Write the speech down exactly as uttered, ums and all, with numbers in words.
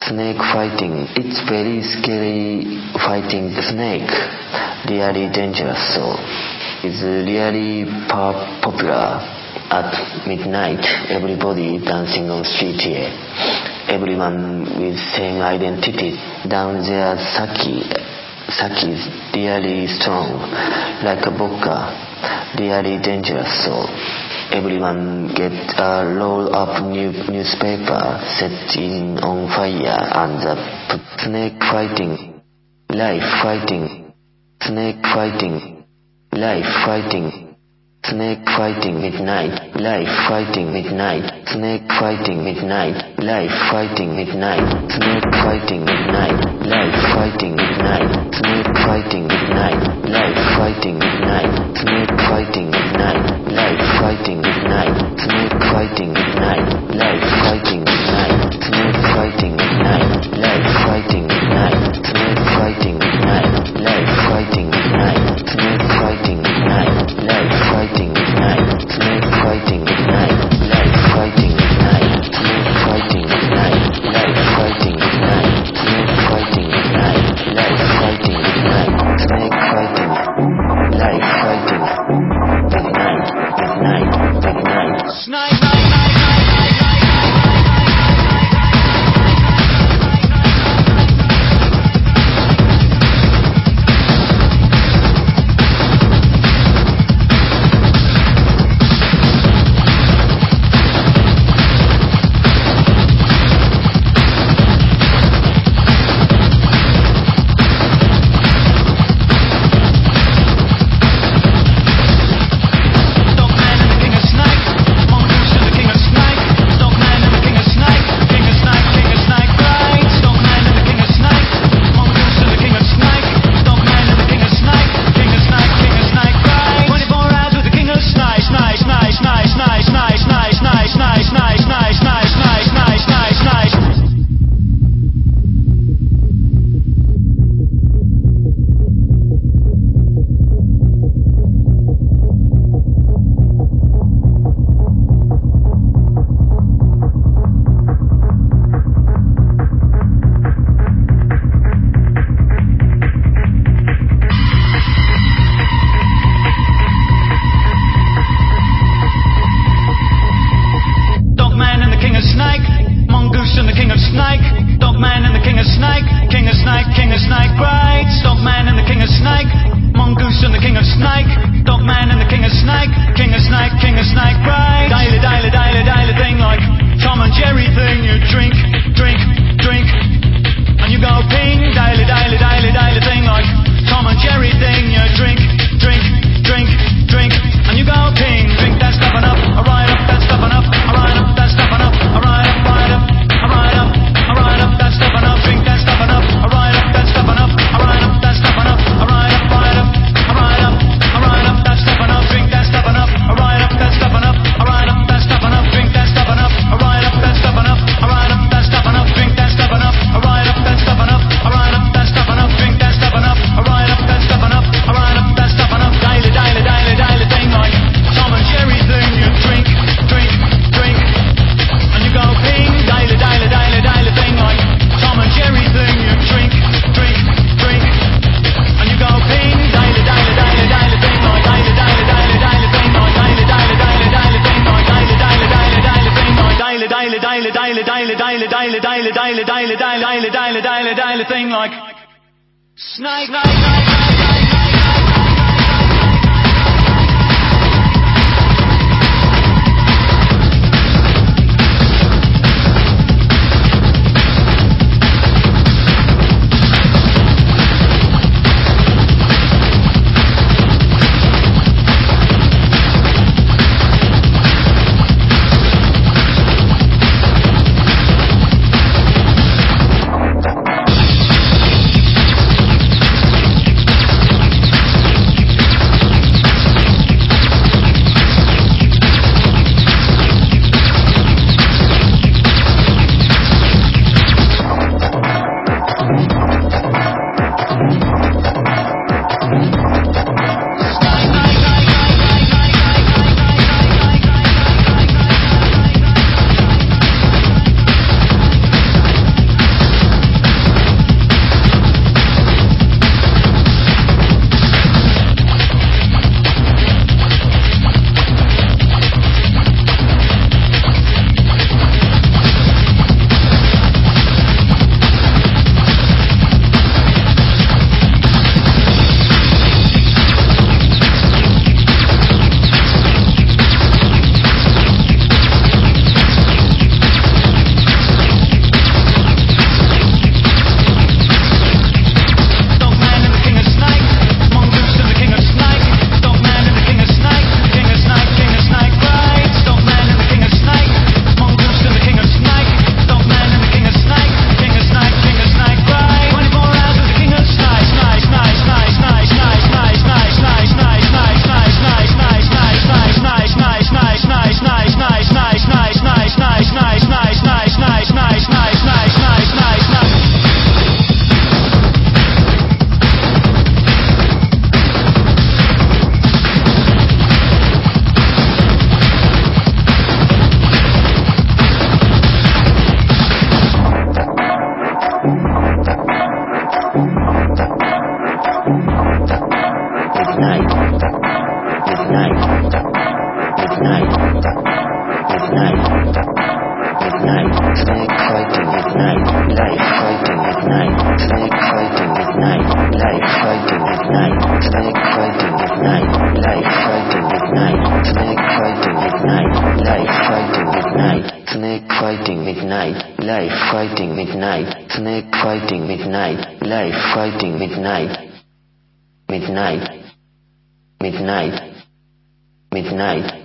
Snake fighting. It's very scary fighting the snake. Really dangerous. So it's really pop- popular at midnight. Everybody dancing on street here. Everyone with same identity. Down there, Saki. Saki is really strong, like a vodka. Really dangerous. So everyone get a roll up new newspaper, set in on fire, and the p- snake fighting, life fighting, snake fighting, life fighting, snake fighting midnight, life fighting midnight, snake fighting midnight, life fighting midnight, snake fighting midnight, life fighting midnight, snake fighting midnight, life fighting midnight, snake fighting midnight, life fighting midnight, snake fighting midnight, life fighting midnight, snake fighting midnight, life fighting midnight, snake fighting midnight, life fighting midnight, snake fighting midnight, life fighting midnight, snake fighting midnight, life fighting midnight, snake fighting midnight, life fighting midnight, snake fighting midnight, life fighting midnight, snake fighting, life fighting midnight, midnight, midnight. Snake, night, night, night, night, night. Thing like snake, snake, snake. snake fighting with night, life fighting with night, snake fighting with night, life fighting with night, snake fighting with night, life fighting with night, snake fighting with night, life fighting with night, snake fighting with night, life fighting with night, snake fighting with night, life fighting with night, midnight, midnight, midnight.